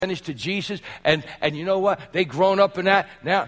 to Jesus, and you know what? They grown up in that. Now,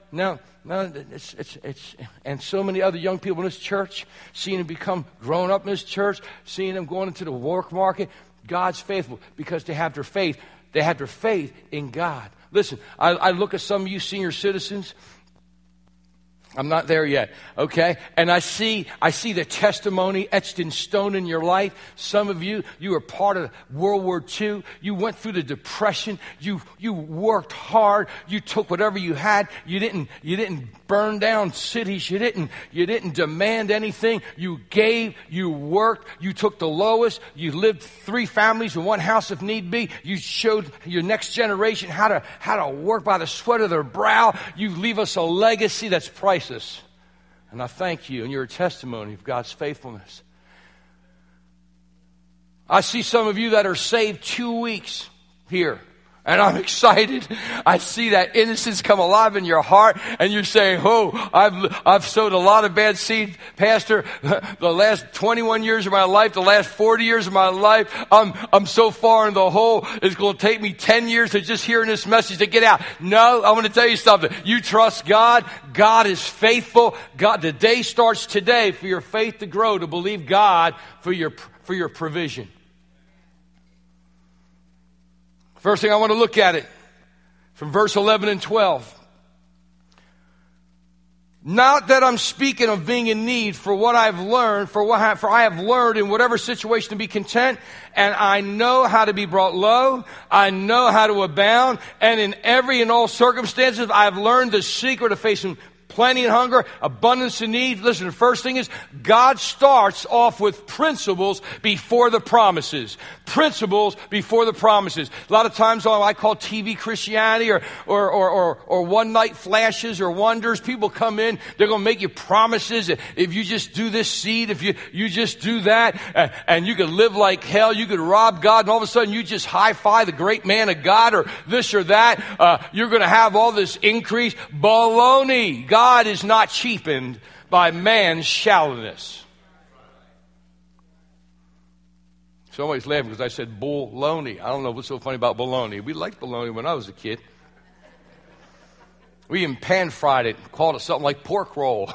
and so many other young people in this church, seeing them become grown up in this church, seeing them going into the work market. God's faithful because they have their faith. They have their faith in God. Listen, I look at some of you senior citizens. I'm not there yet, okay? And I see the testimony etched in stone in your life. Some of you were part of World War II. You went through the Depression. You worked hard. You took whatever you had. You didn't burn down cities. You didn't demand anything. You gave. You worked. You took the lowest. You lived 3 families in one house if need be. You showed your next generation how to work by the sweat of their brow. You leave us a legacy that's priceless. And I thank you, and you're a testimony of God's faithfulness. I see some of you that are saved 2 weeks here, and I'm excited. I see that innocence come alive in your heart, and you're saying, "Oh, I've sowed a lot of bad seed, Pastor. The last 21 years of my life, the last 40 years of my life, I'm so far in the hole. It's going to take me 10 years to just hearing this message to get out." No, I want to tell you something. You trust God. God is faithful. God, the day starts today for your faith to grow, to believe God for your provision. First thing I want to look at it from verse 11 and 12. Not that I'm speaking of being in need for what I've learned, for I have learned in whatever situation to be content, and I know how to be brought low, I know how to abound, and in every and all circumstances I have learned the secret of facing plenty and hunger, abundance and need. Listen, the first thing is God starts off with principles before the promises. Principles before the promises. A lot of times I call TV Christianity or one-night flashes or wonders. People come in, they're going to make you promises. If you just do this seed, if you just do that, and you could live like hell, you could rob God, and all of a sudden you just high-five the great man of God or this or that. You're going to have all this increase. Baloney. God is not cheapened by man's shallowness. Somebody's laughing because I said bologna. I don't know what's so funny about bologna. We liked bologna when I was a kid. We even pan-fried it and called it something like pork roll.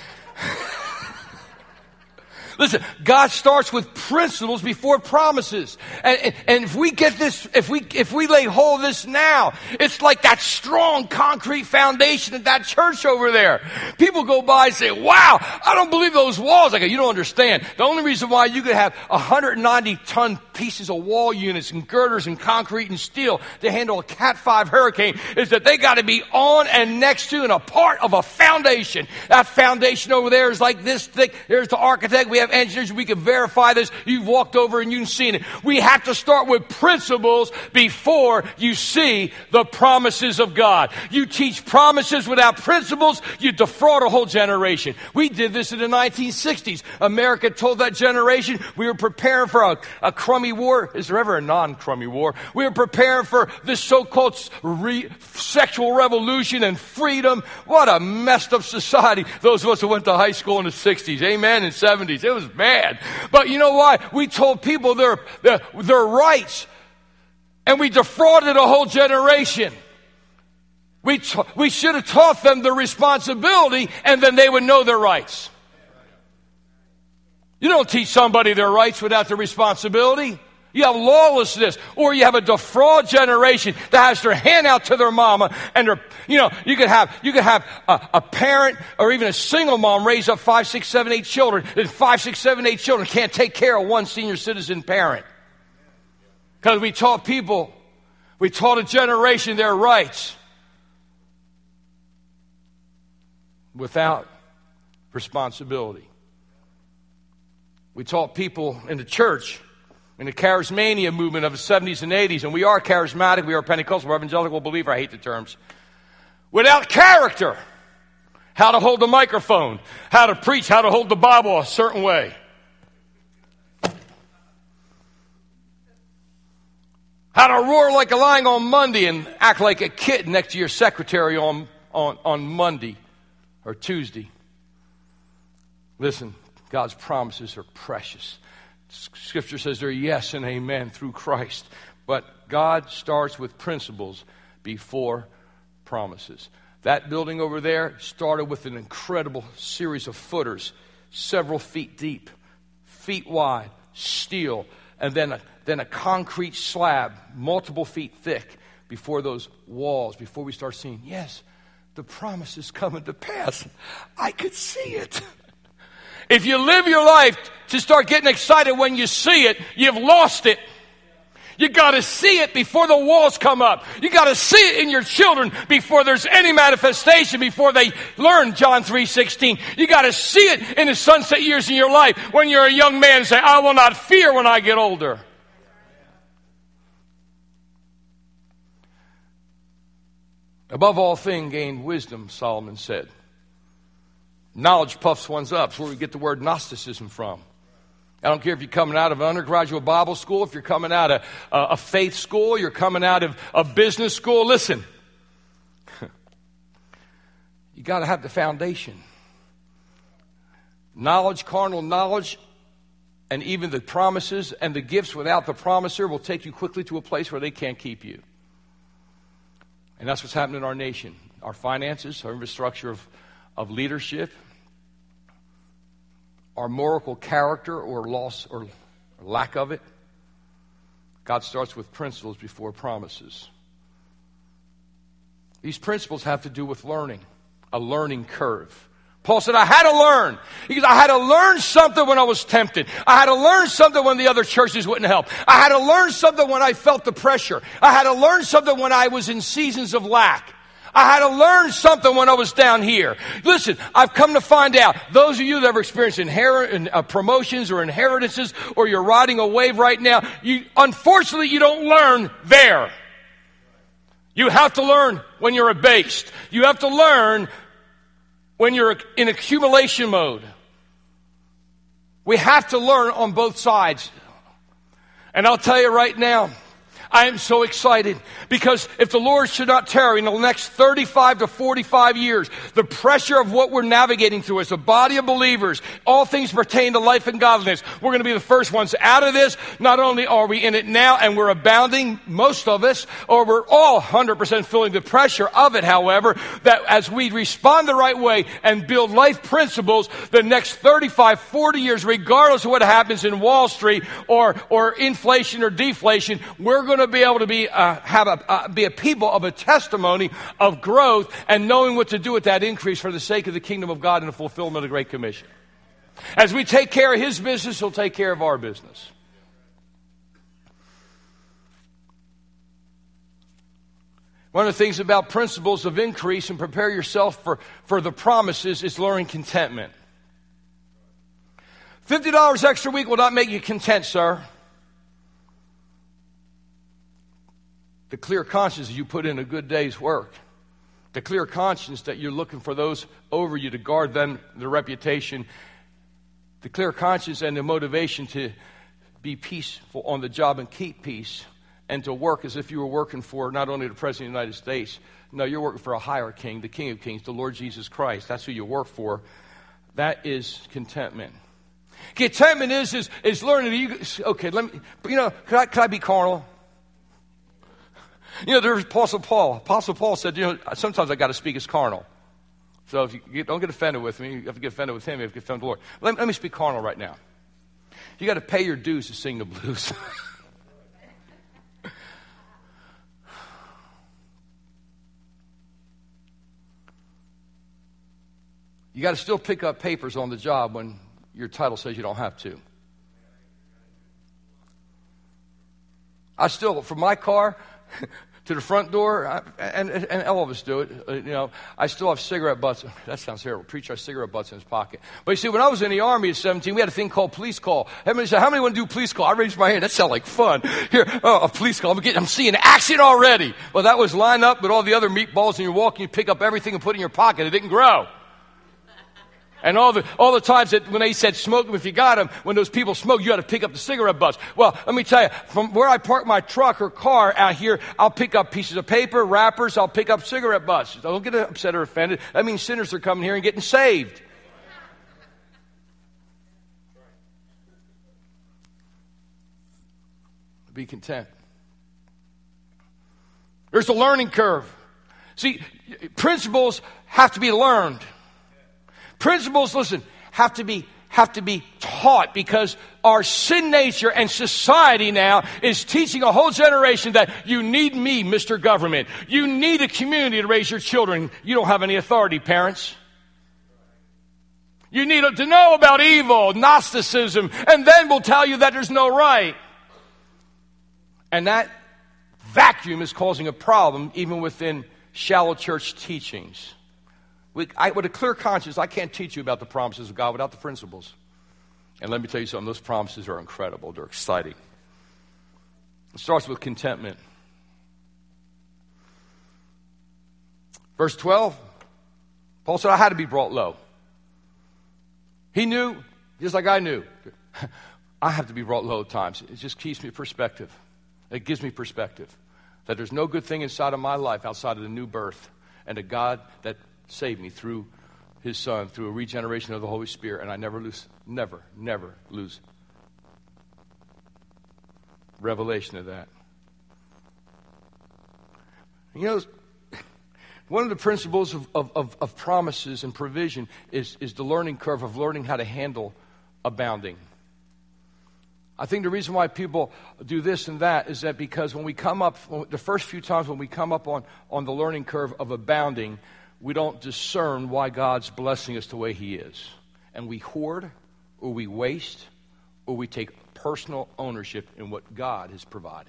Listen, God starts with principles before promises. And if we get this, if we lay hold of this now, it's like that strong concrete foundation at that church over there. People go by and say, "Wow, I don't believe those walls." I go, "You don't understand. The only reason why you could have 190-ton pieces of wall units and girders and concrete and steel to handle a Cat 5 hurricane is that they got to be on and next to and a part of a foundation. That foundation over there is like this thick. There's the architect. We have engineers. We can verify this. You've walked over and you've seen it. We have to start with principles before you see the promises of God. You teach promises without principles, you defraud a whole generation. We did this in the 1960s. America told that generation we were preparing for a crummy war. Is there ever a non-crummy war? We were preparing for this so-called sexual revolution and freedom. What a messed up society. Those of us who went to high school in the 60s, amen, and 70s. It was bad. But you know why? We told people their rights, and we defrauded a whole generation. We should have taught them the responsibility, and then they would know their rights. You don't teach somebody their rights without the responsibility. You have lawlessness, or you have a defraud generation that has their hand out to their mama, and you could have a parent or even a single mom raise up 5, 6, 7, 8 children, and 5, 6, 7, 8 children can't take care of one senior citizen parent. Because we taught a generation their rights without responsibility. We taught people in the church, in the charismania movement of the 70s and 80s, and we are charismatic, we are Pentecostal, we're evangelical believer, I hate the terms, without character, how to hold the microphone, how to preach, how to hold the Bible a certain way. How to roar like a lion on Monday and act like a kid next to your secretary on Monday or Tuesday. Listen, God's promises are precious. Scripture says they're yes and amen through Christ. But God starts with principles before promises. That building over there started with an incredible series of footers, several feet deep, feet wide, steel, and then a concrete slab, multiple feet thick, before those walls, before we start seeing, yes, the promise is coming to pass. I could see it. If you live your life to start getting excited when you see it, you've lost it. You got to see it before the walls come up. You got to see it in your children before there's any manifestation, before they learn John 3:16. You got to see it in the sunset years in your life when you're a young man and say, I will not fear when I get older. Above all things, gain wisdom, Solomon said. Knowledge puffs one up. That's where we get the word Gnosticism from. I don't care if you're coming out of an undergraduate Bible school, if you're coming out of a faith school, you're coming out of a business school. Listen, you got to have the foundation. Knowledge, carnal knowledge, and even the promises and the gifts without the promiser will take you quickly to a place where they can't keep you. And that's what's happening in our nation. Our finances, our infrastructure of leadership, our moral character or loss or lack of it. God starts with principles before promises. These principles have to do with learning, a learning curve. Paul said, I had to learn. Because I had to learn something when I was tempted. I had to learn something when the other churches wouldn't help. I had to learn something when I felt the pressure. I had to learn something when I was in seasons of lack. I had to learn something when I was down here. Listen, I've come to find out, those of you that have experienced promotions or inheritances, or you're riding a wave right now, unfortunately, you don't learn there. You have to learn when you're abased. You have to learn when you're in accumulation mode. We have to learn on both sides. And I'll tell you right now, I am so excited because if the Lord should not tarry in the next 35 to 45 years, the pressure of what we're navigating through as a body of believers, all things pertain to life and godliness, we're going to be the first ones out of this. Not only are we in it now and we're abounding, most of us, or we're all 100% feeling the pressure of it, however, that as we respond the right way and build life principles, the next 35, 40 years, regardless of what happens in Wall Street or inflation or deflation, we're going to be able to be a people of a testimony of growth and knowing what to do with that increase for the sake of the kingdom of God and the fulfillment of the Great Commission. As we take care of His business, He'll take care of our business. One of the things about principles of increase and prepare yourself for the promises is learning contentment. $50 extra a week will not make you content, sir. The clear conscience you put in a good day's work. The clear conscience that you're looking for those over you to guard them, their reputation. The clear conscience and the motivation to be peaceful on the job and keep peace. And to work as if you were working for not only the President of the United States. No, you're working for a higher king, the King of Kings, the Lord Jesus Christ. That's who you work for. That is contentment. Contentment is learning. Okay, could I be carnal? There's Apostle Paul. Apostle Paul said, sometimes I got to speak as carnal. So if you don't get offended with me, you have to get offended with him, you have to get offended with the Lord. Let me speak carnal right now. You got to pay your dues to sing the blues. You got to still pick up papers on the job when your title says you don't have to. I still, from my car to the front door, and all of us do it, I still have cigarette butts. That sounds terrible. Preacher has cigarette butts in his pocket. But you see, when I was in the Army at 17, we had a thing called police call. Everybody said, how many want to do police call? I raised my hand. That sounded like fun. Here, a police call. I'm seeing action already. Well, that was line up with all the other meatballs, and you're walking, you pick up everything and put it in your pocket. It didn't grow. And all the times that when they said smoke them if you got them, when those people smoke, you got to pick up the cigarette butts. Well, let me tell you, from where I park my truck or car out here, I'll pick up pieces of paper, wrappers, I'll pick up cigarette butts. Don't get upset or offended. That means sinners are coming here and getting saved. Be content. There's a learning curve. See, principles have to be learned. Principles, listen, have to be taught, because our sin nature and society now is teaching a whole generation that you need me, Mr. Government. You need a community to raise your children. You don't have any authority, parents. You need to know about evil, Gnosticism, and then we'll tell you that there's no right. And that vacuum is causing a problem even within shallow church teachings. With a clear conscience, I can't teach you about the promises of God without the principles. And let me tell you something, those promises are incredible. They're exciting. It starts with contentment. Verse 12, Paul said, I had to be brought low. He knew, just like I knew, I have to be brought low at times. It just keeps me perspective. It gives me perspective that there's no good thing inside of my life outside of the new birth and a God that saved me through his Son, through a regeneration of the Holy Spirit, and I never lose revelation of that. You know, one of the principles of promises and provision is the learning curve of learning how to handle abounding. I think the reason why people do this and that is that because when we come up, the first few times when we come up on the learning curve of abounding, we don't discern why God's blessing us the way he is. And we hoard, or we waste, or we take personal ownership in what God has provided.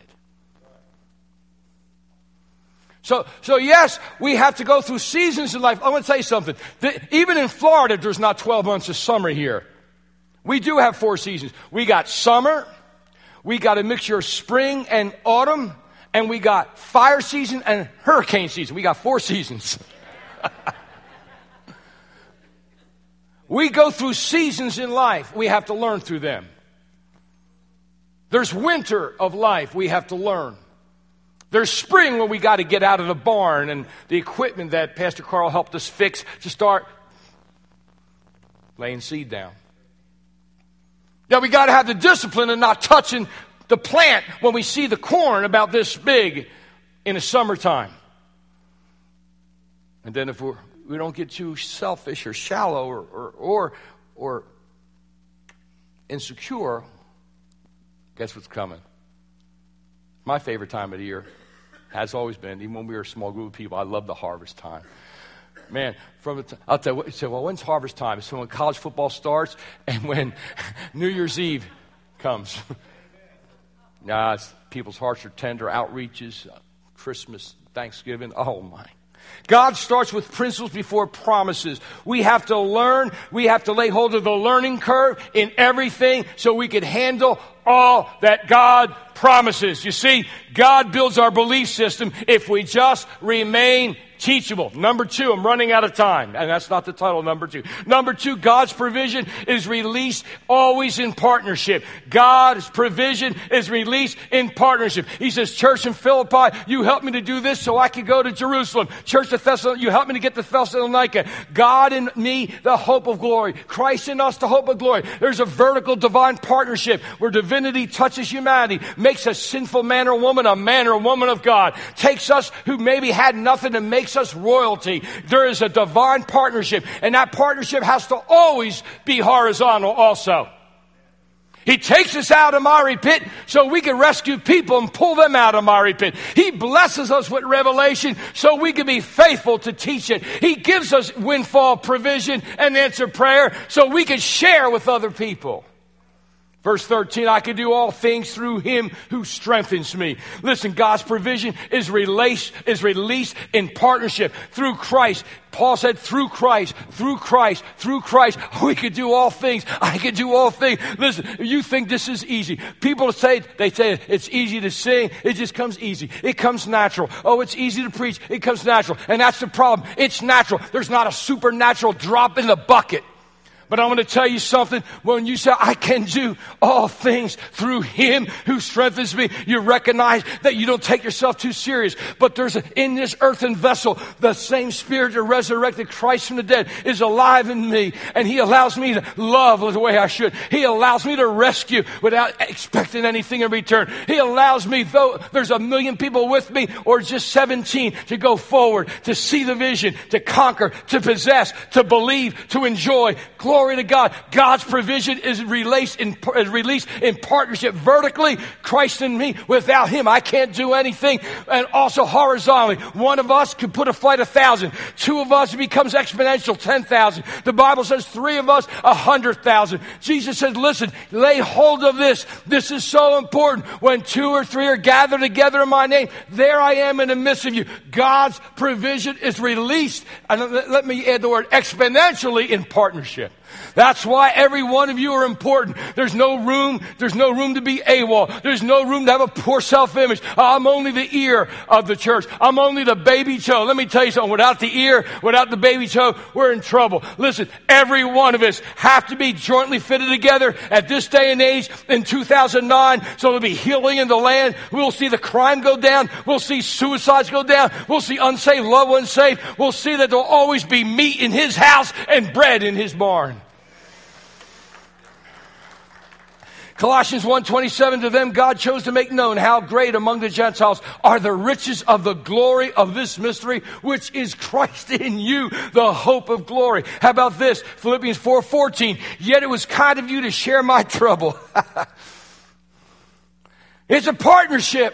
So yes, we have to go through seasons in life. I want to tell you something. Even in Florida, there's not 12 months of summer here. We do have 4 seasons. We got summer, we got a mixture of spring and autumn, and we got fire season and hurricane season. We got 4 seasons. We go through seasons in life. We have to learn through them. There's winter of life we have to learn. There's spring when we got to get out of the barn and the equipment that Pastor Carl helped us fix to start laying seed down. Now we got to have the discipline of not touching the plant when we see the corn about this big in the summertime. And then if we don't get too selfish or shallow or insecure, guess what's coming? My favorite time of the year has always been, even when we were a small group of people, I love the harvest time. Man, I'll tell you what, you say, well, when's harvest time? It's when college football starts and when New Year's Eve comes. People's hearts are tender, outreaches, Christmas, Thanksgiving, oh my. God starts with principles before promises. We have to learn. We have to lay hold of the learning curve in everything so we can handle all that God promises. You see, God builds our belief system if we just remain teachable. Number 2, I'm running out of time, and that's not the title, number 2. Number 2, God's provision is released always in partnership. God's provision is released in partnership. He says, Church in Philippi, you helped me to do this so I could go to Jerusalem. Church of Thessalonica, you helped me to get to Thessalonica. God in me, the hope of glory. Christ in us, the hope of glory. There's a vertical divine partnership where divinity touches humanity, makes a sinful man or woman a man or woman of God, takes us who maybe had nothing and makes us royalty. There is a divine partnership, and that partnership has to always be horizontal also. He takes us out of miry pit so we can rescue people and pull them out of miry pit. He blesses us with revelation so we can be faithful to teach it. He gives us windfall provision and answer prayer so we can share with other people. Verse 13, I can do all things through him who strengthens me. Listen, God's provision is released in partnership through Christ. Paul said, through Christ, we could do all things. I can do all things. Listen, you think this is easy. People say it's easy to sing. It just comes easy. It comes natural. Oh, it's easy to preach. It comes natural. And that's the problem. It's natural. There's not a supernatural drop in the bucket. But I'm going to tell you something. When you say, I can do all things through Him who strengthens me, you recognize that you don't take yourself too serious. But in this earthen vessel, the same Spirit that resurrected Christ from the dead is alive in me. And He allows me to love the way I should. He allows me to rescue without expecting anything in return. He allows me, though there's 1 million people with me or just 17, to go forward, to see the vision, to conquer, to possess, to believe, to enjoy. Glory to God. God's provision is released in partnership vertically. Christ in me. Without Him, I can't do anything. And also horizontally. One of us could put a flight 1,000. Two of us becomes exponential 10,000. The Bible says 3 of us 100,000. Jesus said, listen, lay hold of this. This is so important. When 2 or 3 are gathered together in my name, there I am in the midst of you. God's provision is released. And let me add the word exponentially in partnership. That's why every one of you are important. There's no room to be AWOL. There's no room to have a poor self-image. I'm only the ear of the church. I'm only the baby toe. Let me tell you something. Without the ear, without the baby toe, we're in trouble. Listen, every one of us have to be jointly fitted together at this day and age in 2009. So there'll be healing in the land. We'll see the crime go down. We'll see suicides go down. We'll see unsaved loved ones saved. We'll see that there'll always be meat in His house and bread in His barn. Colossians 1:27, to them God chose to make known how great among the Gentiles are the riches of the glory of this mystery, which is Christ in you, the hope of glory. How about this? Philippians 4:14, yet it was kind of you to share my trouble. It's a partnership.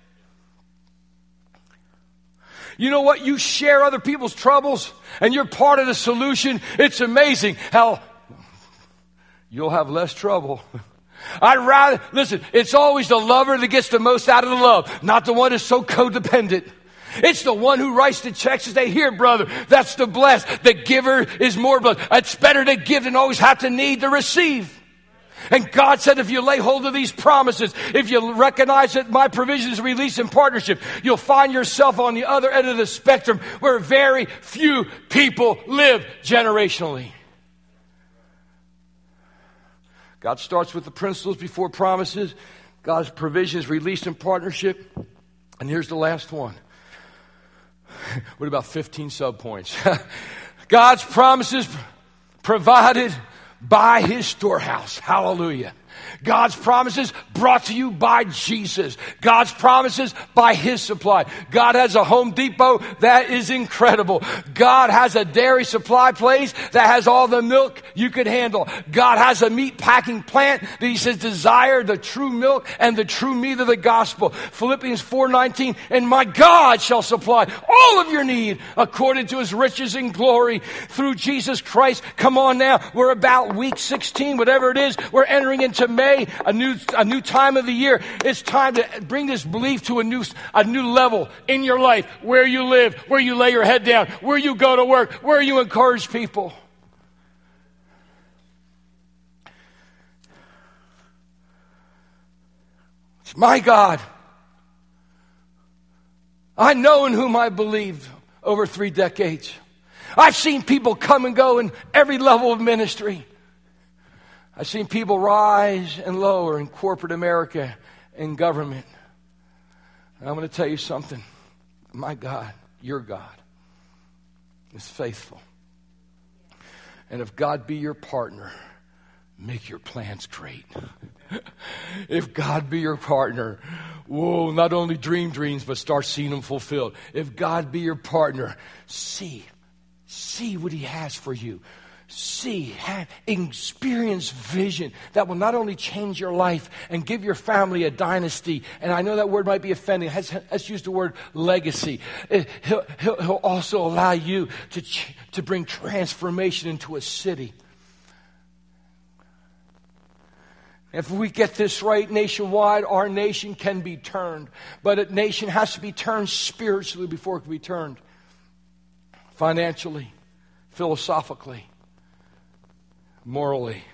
You know what? You share other people's troubles and you're part of the solution. It's amazing how you'll have less trouble. Listen, it's always the lover that gets the most out of the love, not the one who's so codependent. It's the one who writes the checks and say, here, brother, that's the blessed. The giver is more blessed. It's better to give than always have to need to receive. And God said, if you lay hold of these promises, if you recognize that my provision is released in partnership, you'll find yourself on the other end of the spectrum where very few people live generationally. God starts with the principles before promises. God's provision is released in partnership. And here's the last one. What about 15 subpoints? God's promises provided by His storehouse. Hallelujah. God's promises brought to you by Jesus. God's promises by His supply. God has a Home Depot that is incredible. God has a dairy supply place that has all the milk you could handle. God has a meat packing plant that He says desire the true milk and the true meat of the gospel. Philippians 4:19, and my God shall supply all of your need according to His riches and glory through Jesus Christ. Come on now. We're about week 16, whatever it is. We're entering into May, a new time of the year. It's time to bring this belief to a new level in your life, where you live, where you lay your head down, where you go to work, where you encourage people. It's my God. I know in whom I believe over 3 decades. I've seen people come and go in every level of ministry. I've seen people rise and lower in corporate America and government. And I'm going to tell you something. My God, your God, is faithful. And if God be your partner, make your plans great. If God be your partner, whoa, not only dream dreams, but start seeing them fulfilled. If God be your partner, see what He has for you. Experience vision that will not only change your life and give your family a dynasty. And I know that word might be offending. Let's use the word legacy. He'll also allow you to bring transformation into a city. If we get this right nationwide, our nation can be turned. But a nation has to be turned spiritually before it can be turned. Financially, philosophically, morally.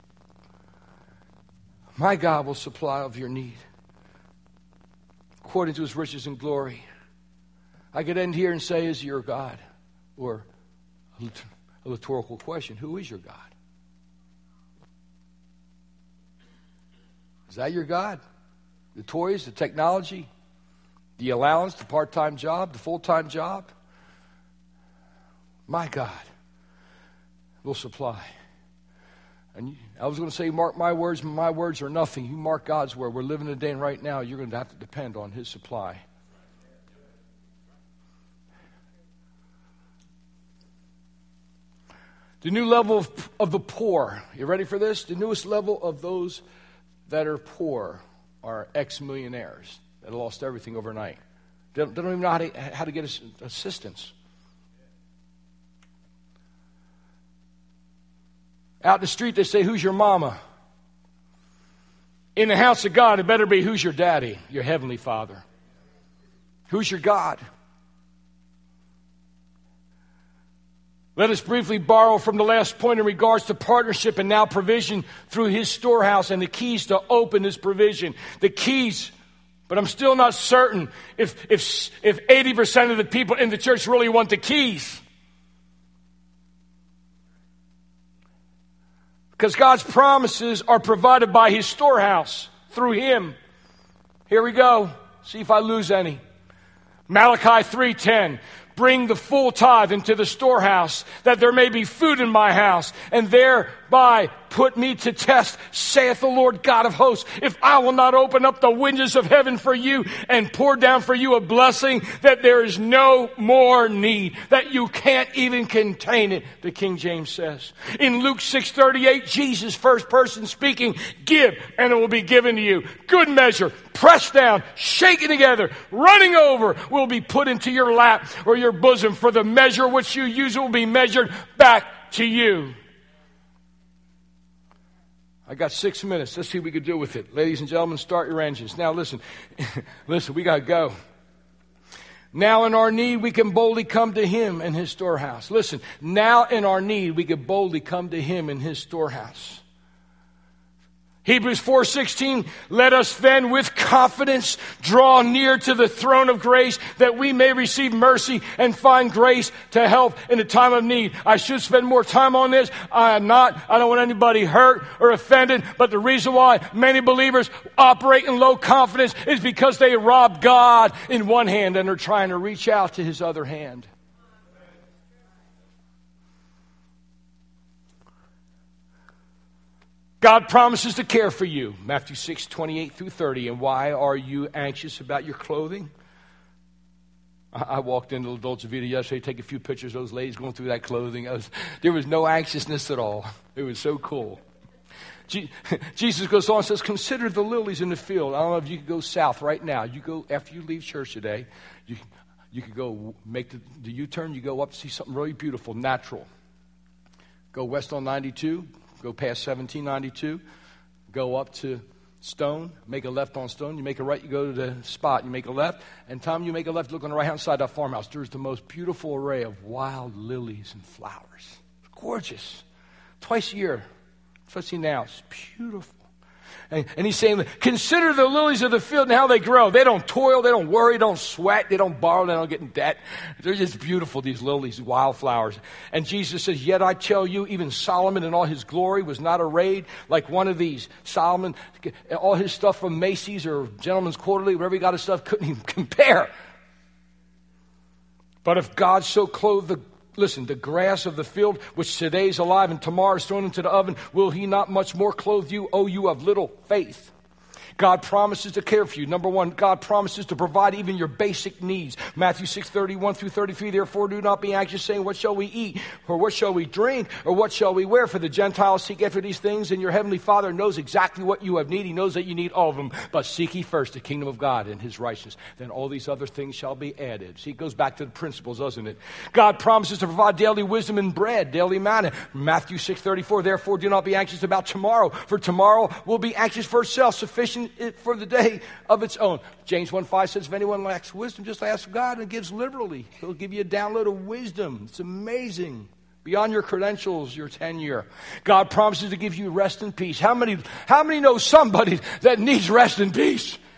My God will supply of your need according to His riches and glory. I could end here and say, is your God? Or a rhetorical question, who is your God? Is that your God? The toys, the technology, the allowance, the part-time job, the full-time job? My God will supply. And I was going to say, mark my words, but my words are nothing. You mark God's word. We're living in a day and right now, you're going to have to depend on his supply. The new level of the poor. You ready for this? The newest level of those that are poor are ex-millionaires that lost everything overnight. They don't even know how to get assistance. Out in the street, they say, who's your mama? In the house of God, it better be, who's your daddy? Your heavenly Father. Who's your God? Let us briefly borrow from the last point in regards to partnership and now provision through his storehouse and the keys to open his provision. The keys, but I'm still not certain if 80% of the people in the church really want the keys. Because God's promises are provided by his storehouse through him. Here we go. See if I lose any. Malachi 3:10. Bring the full tithe into the storehouse, that there may be food in my house, and thereby put me to test, saith the Lord God of hosts, if I will not open up the windows of heaven for you and pour down for you a blessing that there is no more need, that you can't even contain it, the King James says. In Luke 6:38, Jesus, first person speaking, give and it will be given to you. Good measure, pressed down, shaken together, running over, will be put into your lap or your bosom. For the measure which you use will be measured back to you. I got 6 minutes. Let's see what we can do with it. Ladies and gentlemen, start your engines. Now listen, we got to go. Now in our need, we can boldly come to him in his storehouse. Listen, now in our need, we can boldly come to him in his storehouse. Hebrews 4:16, let us then with confidence draw near to the throne of grace that we may receive mercy and find grace to help in the time of need. I should spend more time on this. I am not. I don't want anybody hurt or offended. But the reason why many believers operate in low confidence is because they rob God in one hand and they're trying to reach out to his other hand. God promises to care for you. Matthew 6:28-30. And why are you anxious about your clothing? I walked into La Dolce Vita yesterday, take a few pictures of those ladies going through that clothing. There was no anxiousness at all. It was so cool. Jesus goes on and says, consider the lilies in the field. I don't know if you could go south right now. You go, after you leave church today, you could go make the U-turn. You go up to see something really beautiful, natural. Go west on 92. Go past 1792, go up to Stone, make a left on Stone. You make a right, you go to the spot, you make a left. And time you make a left, look on the right-hand side of that farmhouse. There's the most beautiful array of wild lilies and flowers. It's gorgeous. Twice a year, especially now. It's beautiful. And he's saying, consider the lilies of the field and how they grow. They don't toil, they don't worry, they don't sweat, they don't borrow, they don't get in debt. They're just beautiful, these lilies, wildflowers. And Jesus says, yet I tell you, even Solomon in all his glory was not arrayed like one of these. Solomon, all his stuff from Macy's or Gentleman's Quarterly, wherever he got his stuff, couldn't even compare. But if God so clothed the grass of the field, which today is alive and tomorrow is thrown into the oven, will he not much more clothe you, O you of little faith? God promises to care for you. Number one, God promises to provide even your basic needs. Matthew 6:31-33, therefore do not be anxious, saying, what shall we eat? Or what shall we drink? Or what shall we wear? For the Gentiles seek after these things, and your heavenly Father knows exactly what you have need. He knows that you need all of them. But seek ye first the kingdom of God and his righteousness. Then all these other things shall be added. See, it goes back to the principles, doesn't it? God promises to provide daily wisdom and bread, daily manna. Matthew 6:34, therefore do not be anxious about tomorrow, for tomorrow will be anxious for itself. Sufficient for the day of its own. James 1:5 says, if anyone lacks wisdom, just ask God, and gives liberally. He'll give you a download of wisdom. It's amazing. Beyond your credentials, your tenure. God promises to give you rest and peace. How many know somebody that needs rest and peace?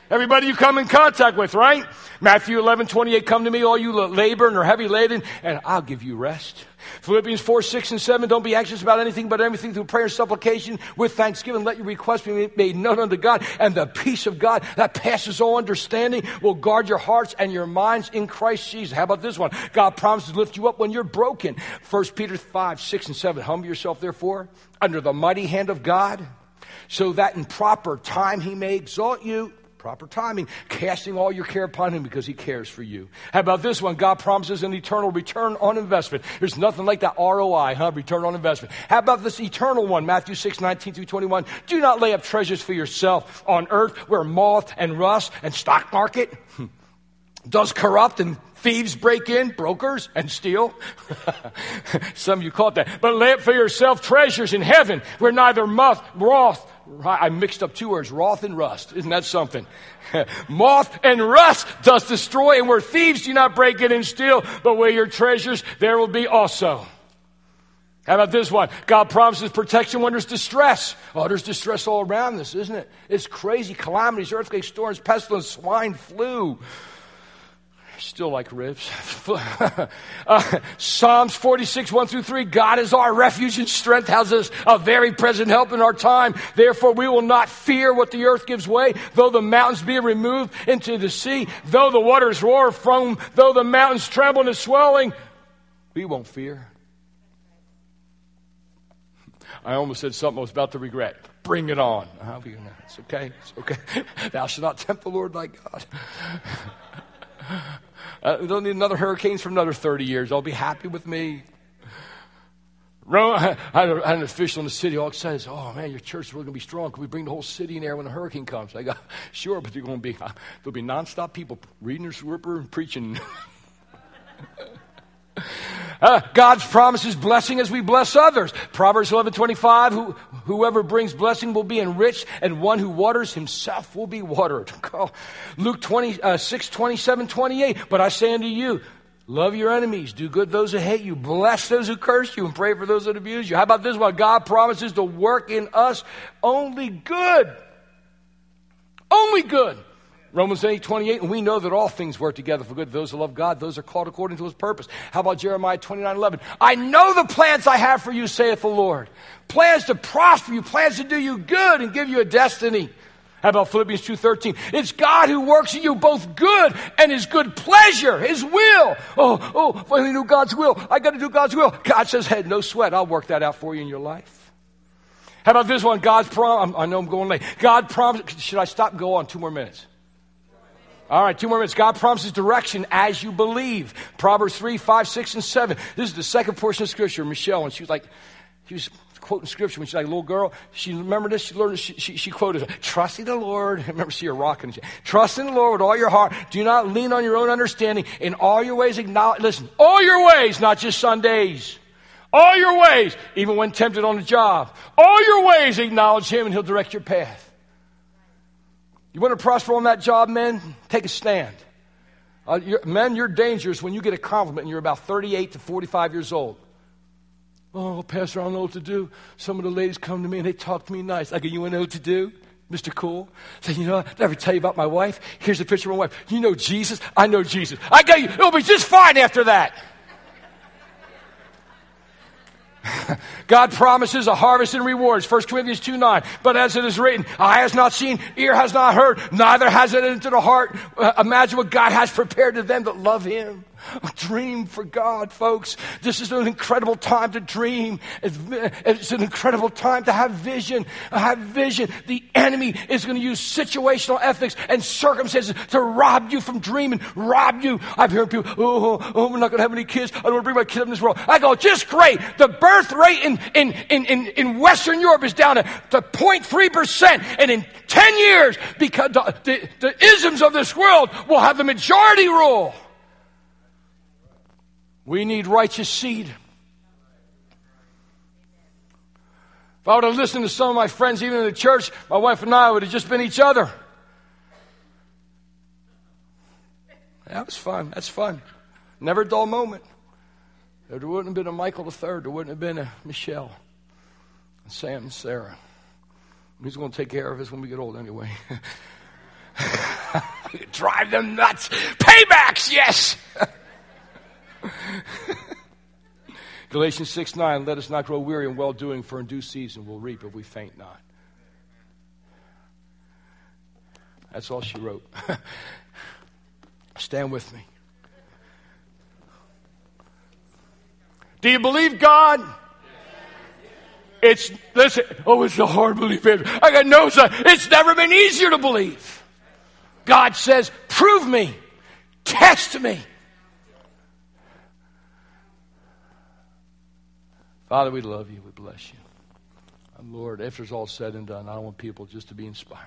Everybody you come in contact with, right? Matthew 11:28, come to me, all you labor and are heavy laden, and I'll give you rest. Philippians 4:6-7, don't be anxious about anything, but everything through prayer and supplication with thanksgiving. Let your requests be made known unto God, and the peace of God that passes all understanding will guard your hearts and your minds in Christ Jesus. How about this one? God promises to lift you up when you're broken. 1 Peter 5:6-7, humble yourself therefore under the mighty hand of God, so that in proper time he may exalt you. Proper timing, casting all your care upon him because he cares for you. How about this one? God promises an eternal return on investment. There's nothing like that ROI, return on investment. How about this eternal one? Matthew 6:19-21. Do not lay up treasures for yourself on earth where moth and rust and stock market does corrupt and thieves break in, brokers, and steal. Some of you caught that. But lay up for yourself treasures in heaven where neither moth, I mixed up two words, wrath and rust. Isn't that something? Moth and rust does destroy, and where thieves do not break in and steal, but where your treasures, there will be also. How about this one? God promises protection when there's distress. Oh, there's distress all around us, isn't it? It's crazy. Calamities, earthquakes, storms, pestilence, swine flu. Still like ribs. Psalms 46:1-3. God is our refuge and strength, has us a very present help in our time. Therefore we will not fear what the earth gives way, though the mountains be removed into the sea, though the waters roar from, though the mountains tremble and is swelling, we won't fear. I almost said something I was about to regret. Bring it on. It's okay. It's okay. Thou shalt not tempt the Lord thy God. We don't need another hurricanes for another 30 years. I'll be happy with me. I had an official in the city all excited. Oh, man, your church is really going to be strong. Can we bring the whole city in there when the hurricane comes? I go, sure, but there'll be nonstop people reading their scripture and preaching. God's promises blessing as we bless others. Proverbs 11:25, whoever brings blessing will be enriched, and one who waters himself will be watered. Luke 6:27-28, but I say unto you, love your enemies, do good those who hate you, bless those who curse you, and pray for those that abuse you. How about this one? God promises to work in us only good. Only good. Romans 8:28, and we know that all things work together for good. Those who love God, those are called according to his purpose. How about Jeremiah 29:11? I know the plans I have for you, saith the Lord. Plans to prosper you, plans to do you good and give you a destiny. How about Philippians 2:13? It's God who works in you both good and his good pleasure, his will. Oh, if I only knew God's will. I got to do God's will. God says, hey, no sweat. I'll work that out for you in your life. How about this one? God's promise. I know I'm going late. God promised. Should I stop and go on 2 more minutes? All right, 2 more minutes. God promises direction as you believe. Proverbs 3:5-6-7. This is the second portion of Scripture. Michelle, when she was quoting Scripture when she was like a little girl. She remembered this. She learned this. She quoted it. Trust in the Lord. I remember seeing her rocking. Trust in the Lord with all your heart. Do not lean on your own understanding. In all your ways acknowledge. Listen, all your ways, not just Sundays. All your ways, even when tempted on the job. All your ways acknowledge him and he'll direct your path. You want to prosper on that job, men? Take a stand. Men, you're dangerous when you get a compliment and you're about 38 to 45 years old. Oh, Pastor, I don't know what to do. Some of the ladies come to me and they talk to me nice. I go, you want to know what to do? Mr. Cool. Say, you know, did I ever tell you about my wife? Here's a picture of my wife. You know Jesus? I know Jesus. I got you. It'll be just fine after that. God promises a harvest and rewards. 1 Corinthians 2:9. But as it is written, eye has not seen, ear has not heard, neither has it entered the heart. Imagine what God has prepared to them that love him. A dream for God, folks. This is an incredible time to dream. It's an incredible time to have vision. Have vision. The enemy is going to use situational ethics and circumstances to rob you from dreaming, rob you. I've heard people, we're not going to have any kids. I don't want to bring my kid up in this world. I go, just great. The birth rate in Western Europe is down to 0.3%. And in 10 years, because the isms of this world will have the majority rule. We need righteous seed. If I would have listened to some of my friends, even in the church, my wife and I would have just been each other. That was fun. That's fun. Never a dull moment. There wouldn't have been a Michael III. There wouldn't have been a Michelle, and Sam and Sarah. Who's going to take care of us when we get old anyway? Drive them nuts. Paybacks, yes. Galatians 6:9, let us not grow weary in well-doing, for in due season we'll reap if we faint not. That's all she wrote. Stand with me. Do you believe God? Listen, it's a hard belief. I got no sign. It's never been easier to believe. God says, prove me. Test me. Father, we love you. We bless you. And Lord, after it's all said and done, I don't want people just to be inspired,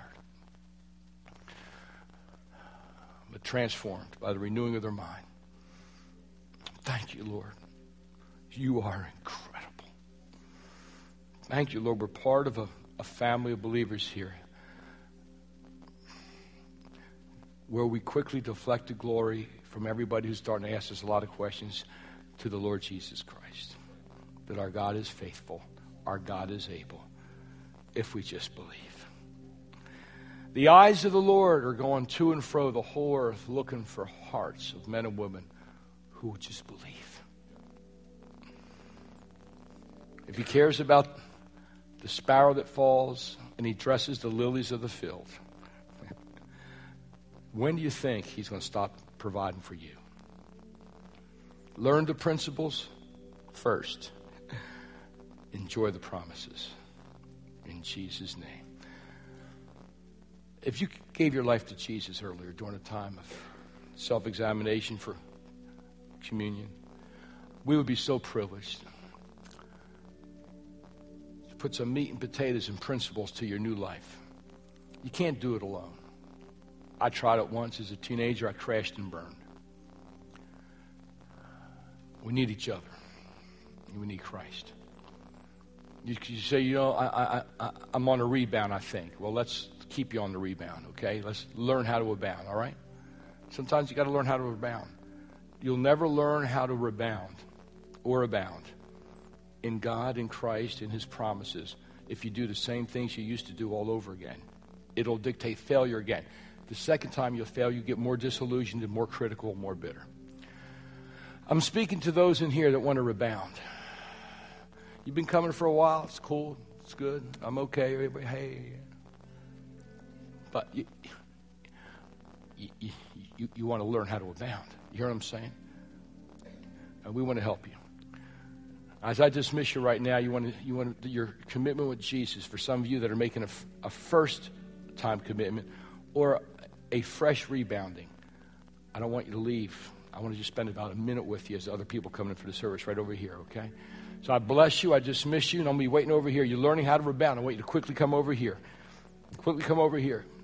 but transformed by the renewing of their mind. Thank you, Lord. You are incredible. Thank you, Lord. We're part of a family of believers here where we quickly deflect the glory from everybody who's starting to ask us a lot of questions to the Lord Jesus Christ. That our God is faithful, our God is able, if we just believe. The eyes of the Lord are going to and fro the whole earth looking for hearts of men and women who will just believe. If he cares about the sparrow that falls and he dresses the lilies of the field, when do you think he's going to stop providing for you? Learn the principles first. Enjoy the promises. In Jesus' name. If you gave your life to Jesus earlier during a time of self-examination for communion, we would be so privileged to put some meat and potatoes and principles to your new life. You can't do it alone. I tried it once as a teenager. I crashed and burned. We need each other. We need Christ. You say, I'm on a rebound, I think. Well, let's keep you on the rebound, okay? Let's learn how to abound, all right? Sometimes you got to learn how to rebound. You'll never learn how to rebound or abound in God, in Christ, in his promises if you do the same things you used to do all over again. It'll dictate failure again. The second time you'll fail, you get more disillusioned and more critical and more bitter. I'm speaking to those in here that want to rebound. You've been coming for a while. It's cool. It's good. I'm okay. Everybody, hey. But you want to learn how to abound. You hear what I'm saying? And we want to help you. As I dismiss you right now, you want your commitment with Jesus. For some of you that are making a first-time commitment or a fresh rebounding, I don't want you to leave. I want to just spend about a minute with you as other people come in for the service right over here, okay? So I bless you. I dismiss you, and I'm going to be waiting over here. You're learning how to rebound. I want you to quickly come over here. Quickly come over here.